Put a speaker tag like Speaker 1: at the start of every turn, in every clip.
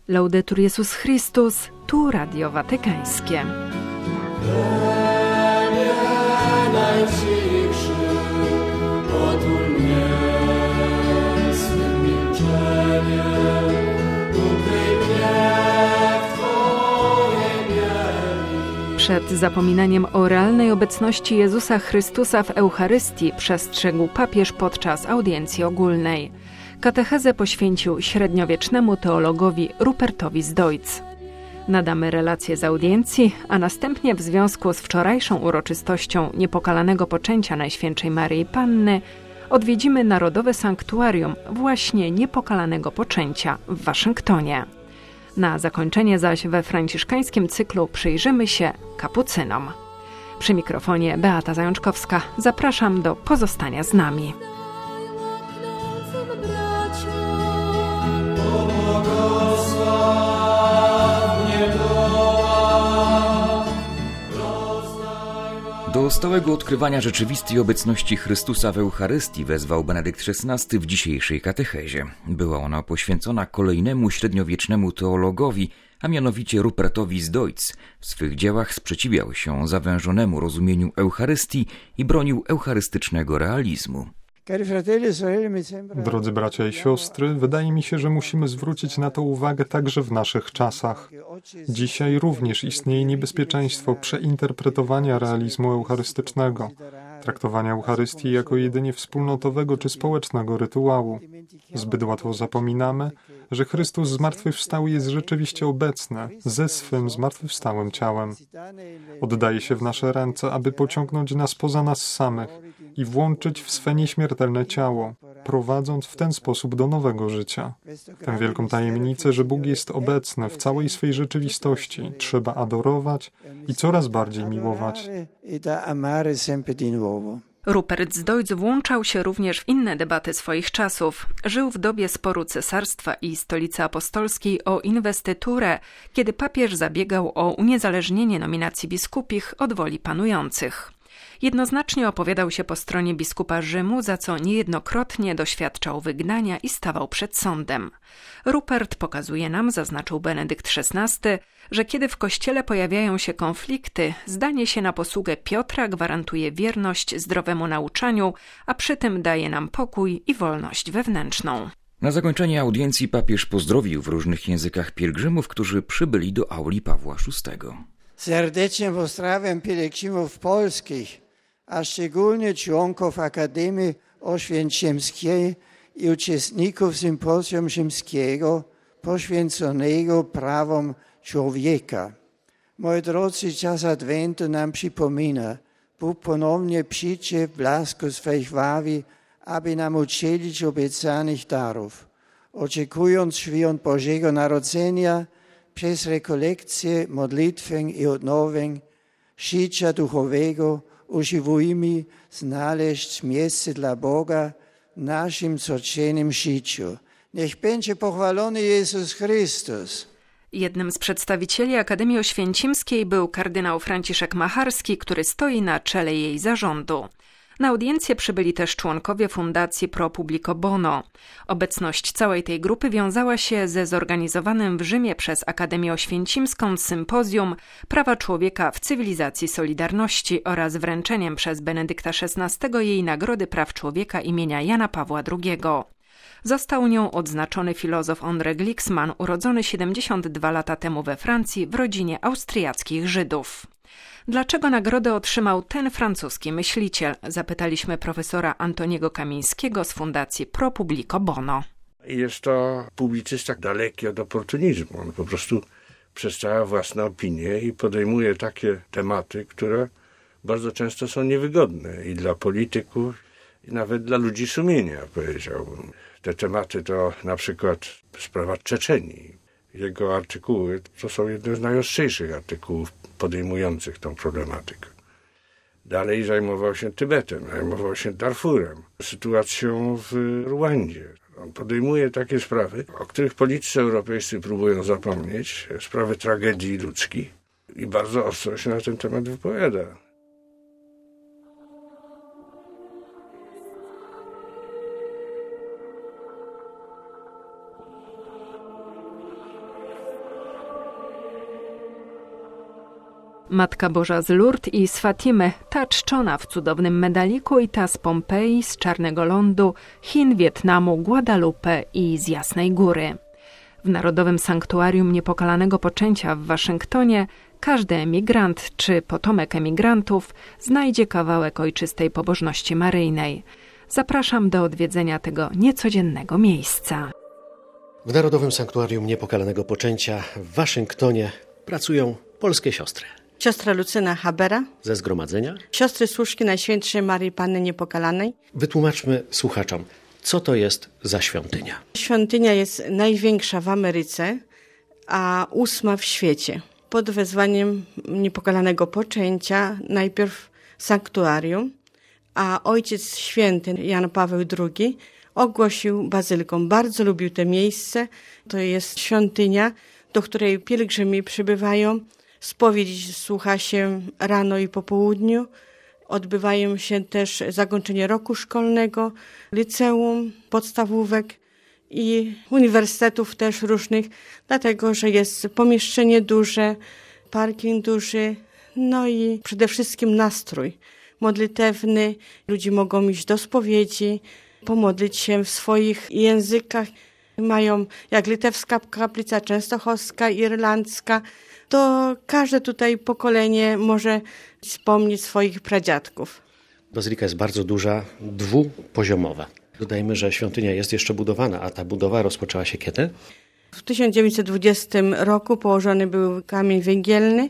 Speaker 1: Laudetur Jezus Chrystus, tu Radio Watykańskie. Przed zapominaniem o realnej obecności Jezusa Chrystusa w Eucharystii przestrzegł papież podczas audiencji ogólnej. Katechezę poświęcił średniowiecznemu teologowi Rupertowi z Deutz. Nadamy relację z audiencji, a następnie w związku z wczorajszą uroczystością niepokalanego poczęcia Najświętszej Maryi Panny odwiedzimy Narodowe Sanktuarium właśnie niepokalanego poczęcia w Waszyngtonie. Na zakończenie zaś we franciszkańskim cyklu przyjrzymy się kapucynom. Przy mikrofonie Beata Zajączkowska. Zapraszam do pozostania z nami.
Speaker 2: Do stałego odkrywania rzeczywistej obecności Chrystusa w Eucharystii wezwał Benedykt XVI w dzisiejszej katechezie. Była ona poświęcona kolejnemu średniowiecznemu teologowi, a mianowicie Rupertowi z Deutz. W swych dziełach sprzeciwiał się zawężonemu rozumieniu Eucharystii i bronił eucharystycznego realizmu.
Speaker 3: Drodzy bracia i siostry, wydaje mi się, że musimy zwrócić na to uwagę także w naszych czasach. Dzisiaj również istnieje niebezpieczeństwo przeinterpretowania realizmu eucharystycznego, traktowania Eucharystii jako jedynie wspólnotowego czy społecznego rytuału. Zbyt łatwo zapominamy, że Chrystus zmartwychwstały jest rzeczywiście obecny ze swym zmartwychwstałym ciałem. Oddaje się w nasze ręce, aby pociągnąć nas poza nas samych i włączyć w swe nieśmiertelne ciało, prowadząc w ten sposób do nowego życia. Tę wielką tajemnicę, że Bóg jest obecny w całej swej rzeczywistości, trzeba adorować i coraz bardziej miłować.
Speaker 1: Rupert z Deutz włączał się również w inne debaty swoich czasów. Żył w dobie sporu cesarstwa i stolicy apostolskiej o inwestyturę, kiedy papież zabiegał o uniezależnienie nominacji biskupich od woli panujących. Jednoznacznie opowiadał się po stronie biskupa Rzymu, za co niejednokrotnie doświadczał wygnania i stawał przed sądem. Rupert pokazuje nam, zaznaczył Benedykt XVI, że kiedy w Kościele pojawiają się konflikty, zdanie się na posługę Piotra gwarantuje wierność zdrowemu nauczaniu, a przy tym daje nam pokój i wolność wewnętrzną.
Speaker 2: Na zakończenie audiencji papież pozdrowił w różnych językach pielgrzymów, którzy przybyli do auli Pawła VI.
Speaker 4: Serdecznie pozdrawiam pielgrzymów polskich, a szczególnie członków Akademii Oświęcimskiej i uczestników Sympozjum Rzymskiego poświęconego prawom człowieka. Moi drodzy, czas Adwentu nam przypomina, Bóg ponownie przyjdzie w blasku swej chwały, aby nam udzielić obiecanych darów. Oczekując świąt Bożego Narodzenia, przez rekolekcje, modlitwę i odnowień życia duchowego usiłujmy znaleźć miejsce dla Boga w naszym codziennym życiu. Niech będzie pochwalony Jezus Chrystus.
Speaker 1: Jednym z przedstawicieli Akademii Oświęcimskiej był kardynał Franciszek Macharski, który stoi na czele jej zarządu. Na audiencję przybyli też członkowie Fundacji Pro Publico Bono. Obecność całej tej grupy wiązała się ze zorganizowanym w Rzymie przez Akademię Oświęcimską sympozjum Prawa człowieka w cywilizacji Solidarności oraz wręczeniem przez Benedykta XVI jej Nagrody Praw Człowieka imienia Jana Pawła II. Został nią odznaczony filozof André Glixman, urodzony 72 lata temu we Francji w rodzinie austriackich Żydów. Dlaczego nagrodę otrzymał ten francuski myśliciel? Zapytaliśmy profesora Antoniego Kamińskiego z Fundacji Pro Publico Bono.
Speaker 5: Jest to publicysta daleki od oportunizmu. On po prostu przedstawia własne opinie i podejmuje takie tematy, które bardzo często są niewygodne i dla polityków, i nawet dla ludzi sumienia, powiedziałbym. Te tematy to na przykład sprawa Czeczenii. Jego artykuły to są jedne z najostrzejszych artykułów podejmujących tą problematykę. Dalej zajmował się Tybetem, zajmował się Darfurem, sytuacją w Rwandzie. On podejmuje takie sprawy, o których politycy europejscy próbują zapomnieć, sprawy tragedii ludzkich i bardzo ostro się na ten temat wypowiada.
Speaker 1: Matka Boża z Lourdes i z Fatimy, ta czczona w cudownym medaliku i ta z Pompeji, z Czarnego Lądu, Chin, Wietnamu, Guadalupe i z Jasnej Góry. W Narodowym Sanktuarium Niepokalanego Poczęcia w Waszyngtonie każdy emigrant czy potomek emigrantów znajdzie kawałek ojczystej pobożności maryjnej. Zapraszam do odwiedzenia tego niecodziennego miejsca.
Speaker 6: W Narodowym Sanktuarium Niepokalanego Poczęcia w Waszyngtonie pracują polskie siostry.
Speaker 7: Siostra Lucyna Habera
Speaker 6: Ze zgromadzenia.
Speaker 7: Siostry Służki Najświętszej Maryi Panny Niepokalanej.
Speaker 6: Wytłumaczmy słuchaczom, co to jest za świątynia.
Speaker 7: Świątynia jest największa w Ameryce, a 8 w świecie. Pod wezwaniem Niepokalanego Poczęcia najpierw sanktuarium, a Ojciec Święty Jan Paweł II ogłosił bazyliką. Bardzo lubił to miejsce. To jest świątynia, do której pielgrzymi przybywają. Spowiedź słucha się rano i po południu. Odbywają się też zakończenie roku szkolnego, liceum, podstawówek i uniwersytetów też różnych, dlatego że jest pomieszczenie duże, parking duży, no i przede wszystkim nastrój modlitewny. Ludzie mogą iść do spowiedzi, pomodlić się w swoich językach. Mają jak litewska kaplica, częstochowska, irlandzka. To każde tutaj pokolenie może wspomnieć swoich pradziadków.
Speaker 6: Bazylika jest bardzo duża, dwupoziomowa. Dodajmy, że świątynia jest jeszcze budowana, a ta budowa rozpoczęła się kiedy?
Speaker 7: W 1920 roku położony był kamień węgielny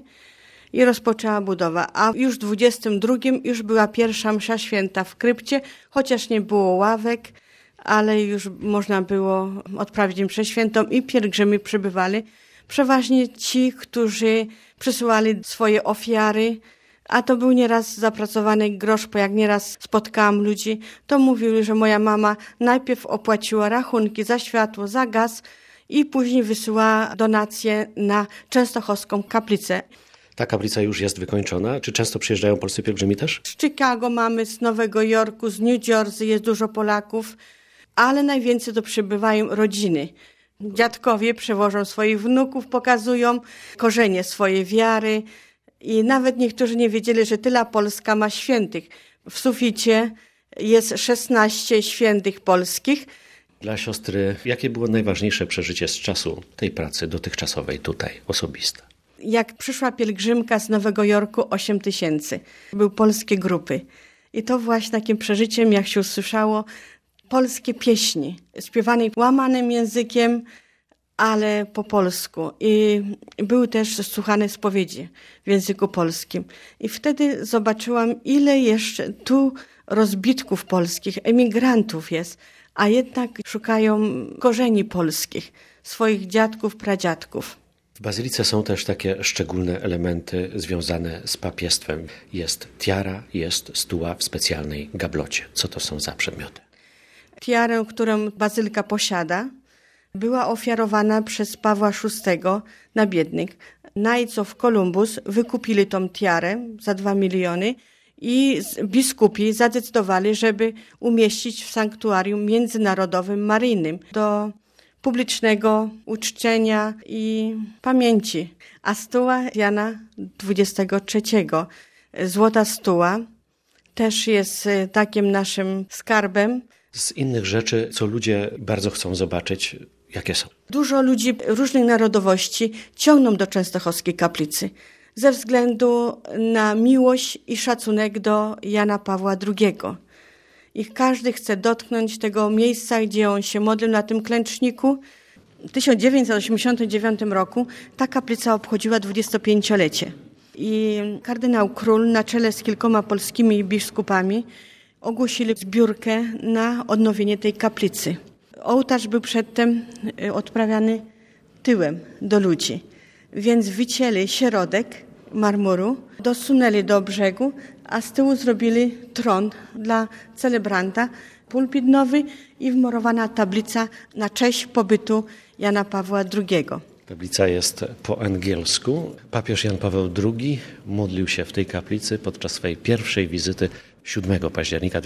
Speaker 7: i rozpoczęła budowa, a już w 1922 już była pierwsza msza święta w krypcie, chociaż nie było ławek, ale już można było odprawić mszę świętą i pielgrzymi przybywali. Przeważnie ci, którzy przysyłali swoje ofiary, a to był nieraz zapracowany grosz, bo jak nieraz spotkałam ludzi, to mówili, że moja mama najpierw opłaciła rachunki za światło, za gaz i później wysyłała donacje na częstochowską kaplicę.
Speaker 6: Ta kaplica już jest wykończona. Czy często przyjeżdżają polscy pielgrzymi też?
Speaker 7: Z Chicago mamy, z Nowego Jorku, z New Jersey jest dużo Polaków, ale najwięcej to przybywają rodziny. Dziadkowie przewożą swoich wnuków, pokazują korzenie swojej wiary i nawet niektórzy nie wiedzieli, że tyle Polska ma świętych. W suficie jest 16 świętych polskich.
Speaker 6: Dla siostry, jakie było najważniejsze przeżycie z czasu tej pracy dotychczasowej tutaj, osobiste?
Speaker 7: Jak przyszła pielgrzymka z Nowego Jorku, 8000. Były polskie grupy. I to właśnie takim przeżyciem, jak się usłyszało, polskie pieśni, śpiewane łamanym językiem, ale po polsku. I były też słuchane spowiedzi w języku polskim. I wtedy zobaczyłam, ile jeszcze tu rozbitków polskich, emigrantów jest, a jednak szukają korzeni polskich, swoich dziadków, pradziadków.
Speaker 6: W bazylice są też takie szczególne elementy związane z papiestwem. Jest tiara, jest stuła w specjalnej gablocie. Co to są za przedmioty?
Speaker 7: Tiarę, którą bazylika posiada, była ofiarowana przez Pawła VI na biednych. Knights of Columbus wykupili tą tiarę za 2 miliony i biskupi zadecydowali, żeby umieścić w sanktuarium międzynarodowym maryjnym do publicznego uczczenia i pamięci. A stuła Jana XXIII, złota stuła, też jest takim naszym skarbem.
Speaker 6: Z innych rzeczy, co ludzie bardzo chcą zobaczyć, jakie są?
Speaker 7: Dużo ludzi różnych narodowości ciągną do Częstochowskiej kaplicy ze względu na miłość i szacunek do Jana Pawła II. I każdy chce dotknąć tego miejsca, gdzie on się modlił na tym klęczniku. W 1989 roku ta kaplica obchodziła 25-lecie. I kardynał Król na czele z kilkoma polskimi biskupami ogłosili zbiórkę na odnowienie tej kaplicy. Ołtarz był przedtem odprawiany tyłem do ludzi, więc wycięli środek marmuru, dosunęli do brzegu, a z tyłu zrobili tron dla celebranta, pulpit nowy i wmurowana tablica na cześć pobytu Jana Pawła II.
Speaker 6: Tablica jest po angielsku. Papież Jan Paweł II modlił się w tej kaplicy podczas swojej pierwszej wizyty 7 października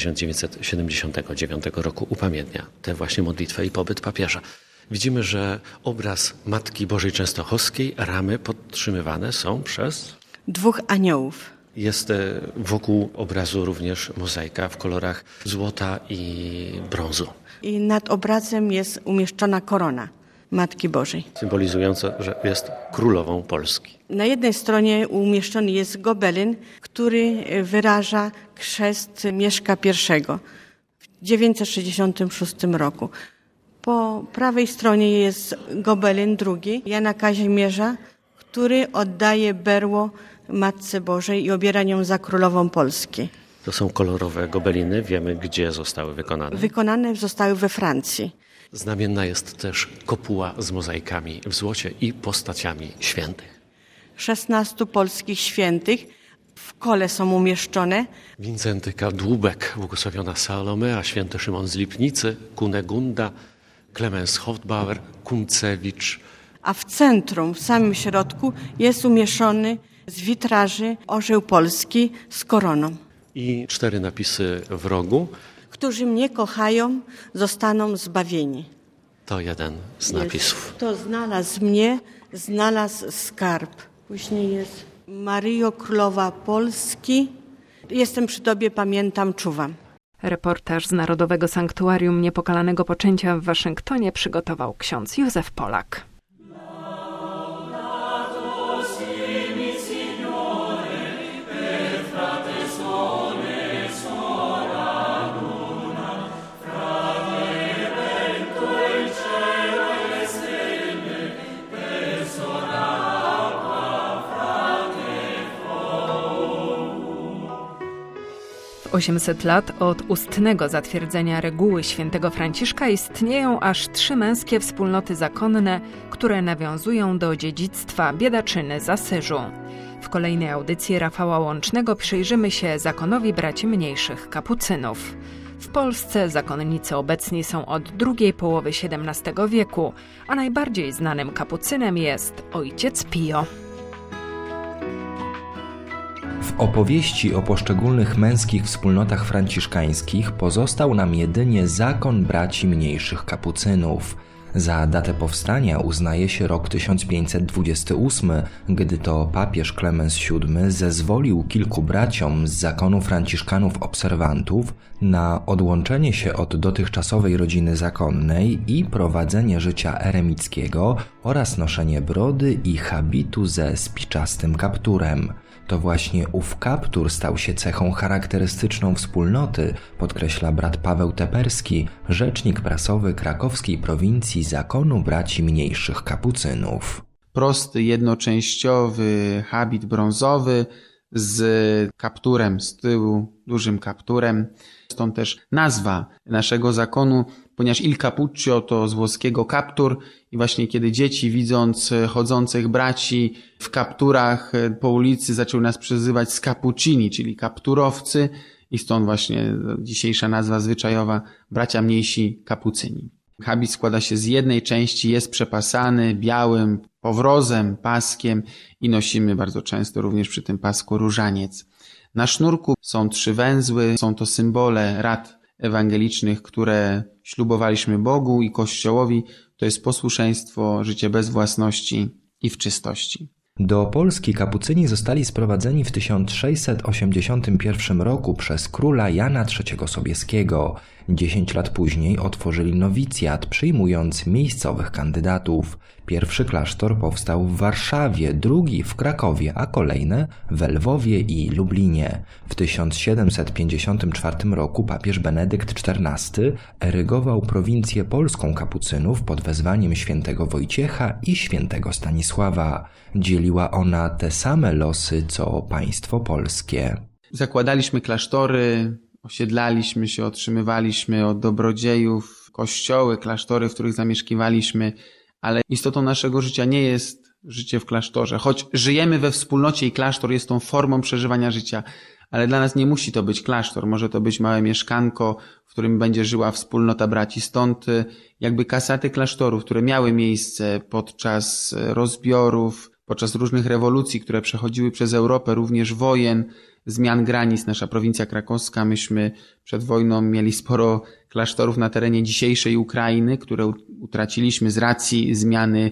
Speaker 6: 1979 roku. Upamiętnia tę właśnie modlitwę i pobyt papieża. Widzimy, że obraz Matki Bożej Częstochowskiej, ramy podtrzymywane są przez...
Speaker 7: 2 aniołów.
Speaker 6: Jest wokół obrazu również mozaika w kolorach złota i brązu.
Speaker 7: I nad obrazem jest umieszczona korona Matki Bożej.
Speaker 6: Symbolizująca, że jest królową Polski.
Speaker 7: Na jednej stronie umieszczony jest gobelin, który wyraża chrzest Mieszka I w 966 roku. Po prawej stronie jest gobelin drugi Jana Kazimierza, który oddaje berło Matce Bożej i obiera nią za królową Polski.
Speaker 6: To są kolorowe gobeliny. Wiemy, gdzie zostały wykonane.
Speaker 7: Wykonane zostały we Francji.
Speaker 6: Znamienna jest też kopuła z mozaikami w złocie i postaciami świętych.
Speaker 7: 16 polskich świętych w kole są umieszczone.
Speaker 6: Wincenty Kadłubek, błogosławiona Salome, a święty Szymon z Lipnicy, Kunegunda, Klemens Hofbauer, Kuncewicz.
Speaker 7: A w centrum, w samym środku jest umieszczony z witraży orzeł polski z koroną.
Speaker 6: I 4 napisy w rogu.
Speaker 7: Którzy mnie kochają, zostaną zbawieni.
Speaker 6: To jeden z napisów.
Speaker 7: Kto znalazł mnie, znalazł skarb. Później jest Maryjo Królowa Polski. Jestem przy Tobie, pamiętam, czuwam.
Speaker 1: Reportaż z Narodowego Sanktuarium Niepokalanego Poczęcia w Waszyngtonie przygotował ksiądz Józef Polak. W 800 lat od ustnego zatwierdzenia reguły świętego Franciszka istnieją aż 3 męskie wspólnoty zakonne, które nawiązują do dziedzictwa biedaczyny z Asyżu. W kolejnej audycji Rafała Łącznego przyjrzymy się zakonowi braci mniejszych kapucynów. W Polsce zakonnicy obecni są od drugiej połowy XVII wieku, a najbardziej znanym kapucynem jest ojciec Pio.
Speaker 8: W opowieści o poszczególnych męskich wspólnotach franciszkańskich pozostał nam jedynie zakon braci mniejszych kapucynów. Za datę powstania uznaje się rok 1528, gdy to papież Klemens VII zezwolił kilku braciom z zakonu franciszkanów obserwantów na odłączenie się od dotychczasowej rodziny zakonnej i prowadzenie życia eremickiego oraz noszenie brody i habitu ze spiczastym kapturem. To właśnie ów kaptur stał się cechą charakterystyczną wspólnoty, podkreśla brat Paweł Teperski, rzecznik prasowy krakowskiej prowincji zakonu braci mniejszych kapucynów.
Speaker 9: Prosty, jednoczęściowy habit brązowy z kapturem z tyłu, dużym kapturem. Stąd też nazwa naszego zakonu, ponieważ il cappuccio to z włoskiego kaptur i właśnie kiedy dzieci, widząc chodzących braci w kapturach po ulicy, zaczęły nas przezywać scapuccini, czyli kapturowcy, i stąd właśnie dzisiejsza nazwa zwyczajowa bracia mniejsi kapucyni. Habit składa się z jednej części, jest przepasany białym powrozem, paskiem i nosimy bardzo często również przy tym pasku różaniec. Na sznurku są 3 węzły, są to symbole rad ewangelicznych, które ślubowaliśmy Bogu i Kościołowi. To jest posłuszeństwo, życie bez własności i w czystości.
Speaker 8: Do Polski kapucyni zostali sprowadzeni w 1681 roku przez króla Jana III Sobieskiego. 10 lat później otworzyli nowicjat, przyjmując miejscowych kandydatów. Pierwszy klasztor powstał w Warszawie, drugi w Krakowie, a kolejne w Lwowie i Lublinie. W 1754 roku papież Benedykt XIV erygował prowincję polską kapucynów pod wezwaniem świętego Wojciecha i świętego Stanisława. Dzieliła ona te same losy, co państwo polskie.
Speaker 9: Zakładaliśmy klasztory, osiedlaliśmy się, otrzymywaliśmy od dobrodziejów kościoły, klasztory, w których zamieszkiwaliśmy, ale istotą naszego życia nie jest życie w klasztorze. Choć żyjemy we wspólnocie i klasztor jest tą formą przeżywania życia, ale dla nas nie musi to być klasztor. Może to być małe mieszkanko, w którym będzie żyła wspólnota braci. Stąd jakby kasaty klasztorów, które miały miejsce podczas rozbiorów, podczas różnych rewolucji, które przechodziły przez Europę, również wojen, zmian granic. Nasza prowincja krakowska, myśmy przed wojną mieli sporo klasztorów na terenie dzisiejszej Ukrainy, które utraciliśmy z racji zmiany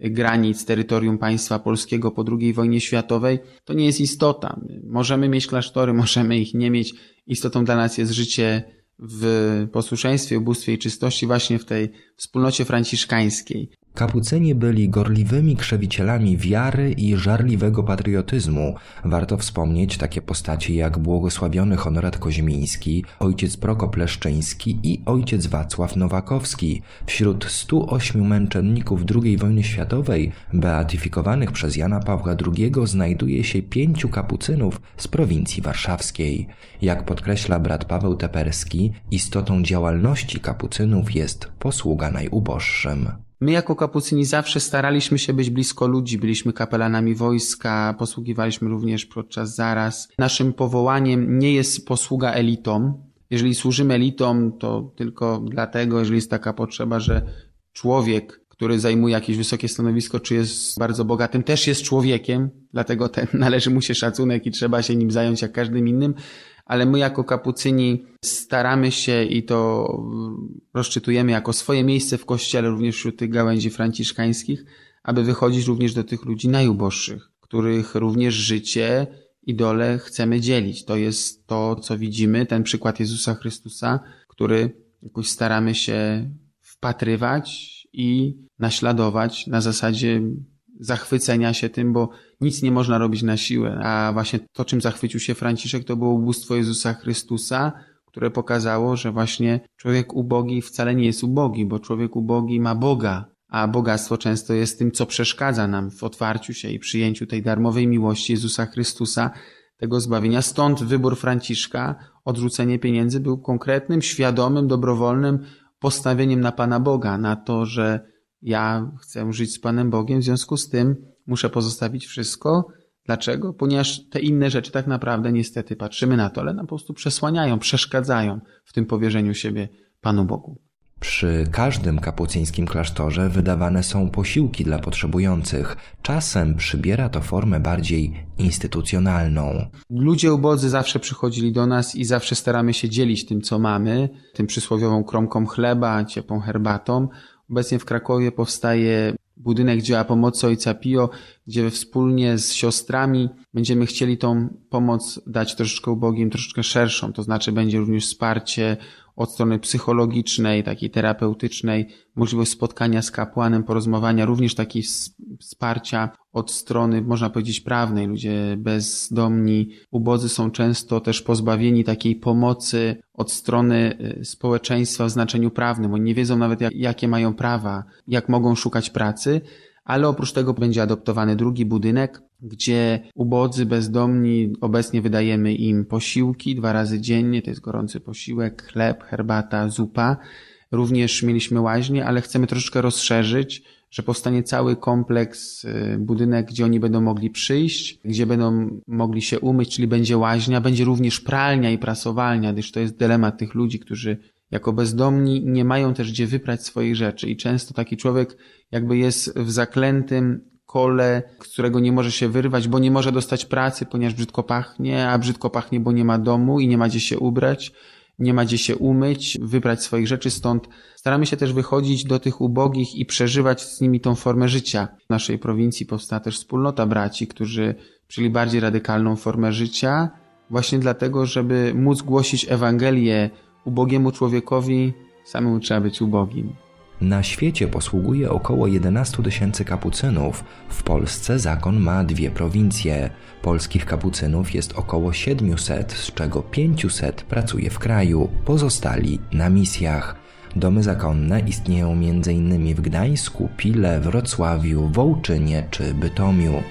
Speaker 9: granic terytorium państwa polskiego po II wojnie światowej, to nie jest istota. Możemy mieć klasztory, możemy ich nie mieć. Istotą dla nas jest życie w posłuszeństwie, ubóstwie i czystości właśnie w tej wspólnocie franciszkańskiej.
Speaker 8: Kapucyni byli gorliwymi krzewicielami wiary i żarliwego patriotyzmu. Warto wspomnieć takie postaci jak błogosławiony Honorat Koźmiński, ojciec Prokop Leszczyński i ojciec Wacław Nowakowski. Wśród 108 męczenników II wojny światowej beatyfikowanych przez Jana Pawła II znajduje się 5 kapucynów z prowincji warszawskiej. Jak podkreśla brat Paweł Teperski, istotą działalności kapucynów jest posługa najuboższym.
Speaker 9: My jako kapucyni zawsze staraliśmy się być blisko ludzi, byliśmy kapelanami wojska, posługiwaliśmy również podczas zaraz. Naszym powołaniem nie jest posługa elitom. Jeżeli służymy elitom, to tylko dlatego, jeżeli jest taka potrzeba, że człowiek, który zajmuje jakieś wysokie stanowisko, czy jest bardzo bogatym, też jest człowiekiem, dlatego należy mu się szacunek i trzeba się nim zająć jak każdym innym. Ale my jako kapucyni staramy się i to rozczytujemy jako swoje miejsce w Kościele, również wśród tych gałęzi franciszkańskich, aby wychodzić również do tych ludzi najuboższych, których również życie i dolę chcemy dzielić. To jest to, co widzimy, ten przykład Jezusa Chrystusa, który jakoś staramy się wpatrywać i naśladować na zasadzie zachwycenia się tym, bo nic nie można robić na siłę, a właśnie to, czym zachwycił się Franciszek, to było ubóstwo Jezusa Chrystusa, które pokazało, że właśnie człowiek ubogi wcale nie jest ubogi, bo człowiek ubogi ma Boga, a bogactwo często jest tym, co przeszkadza nam w otwarciu się i przyjęciu tej darmowej miłości Jezusa Chrystusa, tego zbawienia. Stąd wybór Franciszka, odrzucenie pieniędzy był konkretnym, świadomym, dobrowolnym postawieniem na Pana Boga, na to, że ja chcę żyć z Panem Bogiem, w związku z tym muszę pozostawić wszystko. Dlaczego? Ponieważ te inne rzeczy tak naprawdę niestety patrzymy na to, ale nam po prostu przesłaniają, przeszkadzają w tym powierzeniu siebie Panu Bogu.
Speaker 8: Przy każdym kapucyńskim klasztorze wydawane są posiłki dla potrzebujących. Czasem przybiera to formę bardziej instytucjonalną.
Speaker 9: Ludzie ubodzy zawsze przychodzili do nas i zawsze staramy się dzielić tym, co mamy, tym przysłowiową kromką chleba, ciepłą herbatą. Obecnie w Krakowie powstaje budynek dzieła pomocy Ojca Pio, gdzie wspólnie z siostrami będziemy chcieli tą pomoc dać troszeczkę ubogim, troszeczkę szerszą. To znaczy będzie również wsparcie od strony psychologicznej, takiej terapeutycznej, możliwość spotkania z kapłanem, porozmawiania, również takiej wsparcia od strony, można powiedzieć, prawnej. Ludzie bezdomni, ubodzy są często też pozbawieni takiej pomocy od strony społeczeństwa w znaczeniu prawnym. Oni nie wiedzą nawet, jakie mają prawa, jak mogą szukać pracy, ale oprócz tego będzie adoptowany drugi budynek, gdzie ubodzy, bezdomni, obecnie wydajemy im posiłki 2 razy dziennie, to jest gorący posiłek, chleb, herbata, zupa. Również mieliśmy łaźnię, ale chcemy troszeczkę rozszerzyć, że powstanie cały kompleks, budynek, gdzie oni będą mogli przyjść, gdzie będą mogli się umyć, czyli będzie łaźnia, będzie również pralnia i prasowalnia, gdyż to jest dylemat tych ludzi, którzy jako bezdomni nie mają też gdzie wyprać swoich rzeczy i często taki człowiek jakby jest w zaklętym kole, z którego nie może się wyrwać, bo nie może dostać pracy, ponieważ brzydko pachnie, a brzydko pachnie, bo nie ma domu i nie ma gdzie się ubrać, nie ma gdzie się umyć, wybrać swoich rzeczy, stąd staramy się też wychodzić do tych ubogich i przeżywać z nimi tą formę życia. W naszej prowincji powstała też wspólnota braci, którzy przyjęli bardziej radykalną formę życia, właśnie dlatego, żeby móc głosić Ewangelię ubogiemu człowiekowi, samemu trzeba być ubogim.
Speaker 8: Na świecie posługuje około 11 000 kapucynów. W Polsce zakon ma 2 prowincje. Polskich kapucynów jest około 700, z czego 500 pracuje w kraju, pozostali na misjach. Domy zakonne istnieją m.in. w Gdańsku, Pile, Wrocławiu, Wołczynie czy Bytomiu.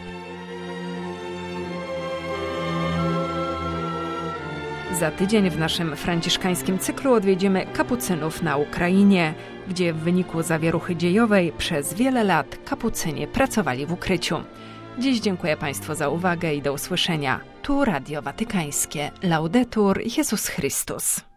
Speaker 1: Za tydzień w naszym franciszkańskim cyklu odwiedzimy kapucynów na Ukrainie, gdzie w wyniku zawieruchy dziejowej przez wiele lat kapucynie pracowali w ukryciu. Dziś dziękuję Państwu za uwagę i do usłyszenia. Tu Radio Watykańskie. Laudetur Jezus Chrystus.